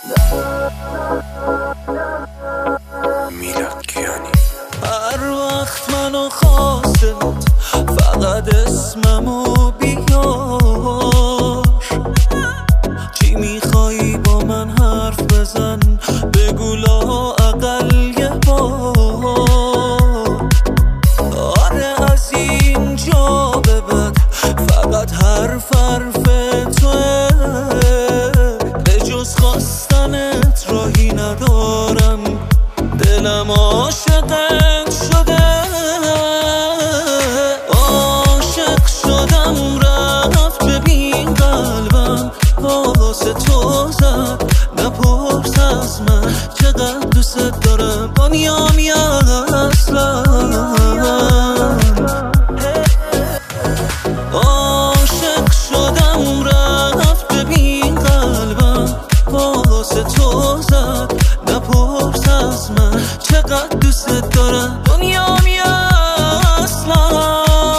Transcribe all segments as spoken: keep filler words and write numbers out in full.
هر وقت منو خواستت فقط اسممو بیار، چی میخوایی با من حرف بزن، بگو لااقل یه بار. آره از اینجا به بعد فقط حرف حرف توه، به جز خواستنت راهی ندارم، دلم عاشقت شده. عاشق شدم رفت، ببین قلبم واسه تو زد، نپرس از من چقدر دوست دارم، دنیام یا اصلا. عاشق شدم رفت، ببین قلبم واسه تو زد، نپرس از من چقدر دوست دارم، دنیام یا اصلا.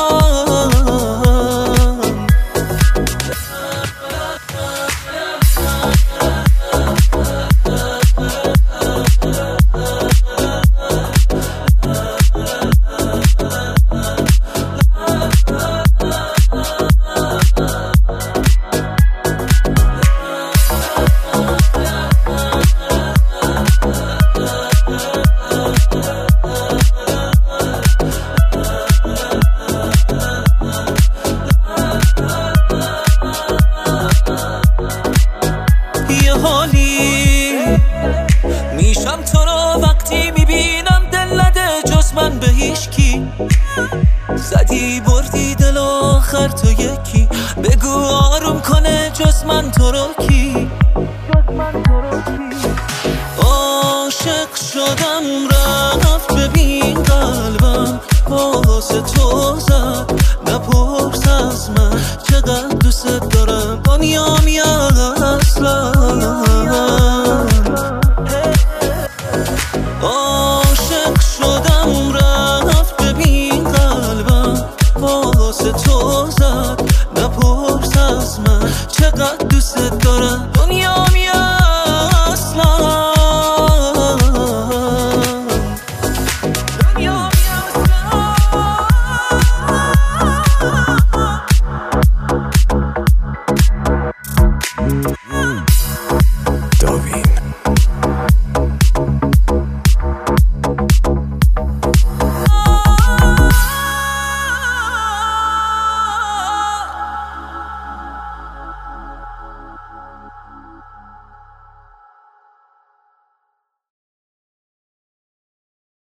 میشم تو رو وقتی میبینم، دل نده جز من به هیچ کی. زدی بردی دل آخر تو یکی، بگو آروم کنه جز من تو رو کی. عاشق شدم رفت، ببین قلبم واسه تو زد، نپرس از من چقدر دوست دارم، دنیام یا اصلا. عاشق شدم رفت، ببین قلبم واسه تو زد، نپرس از من چقدر دوست دارم، دنیا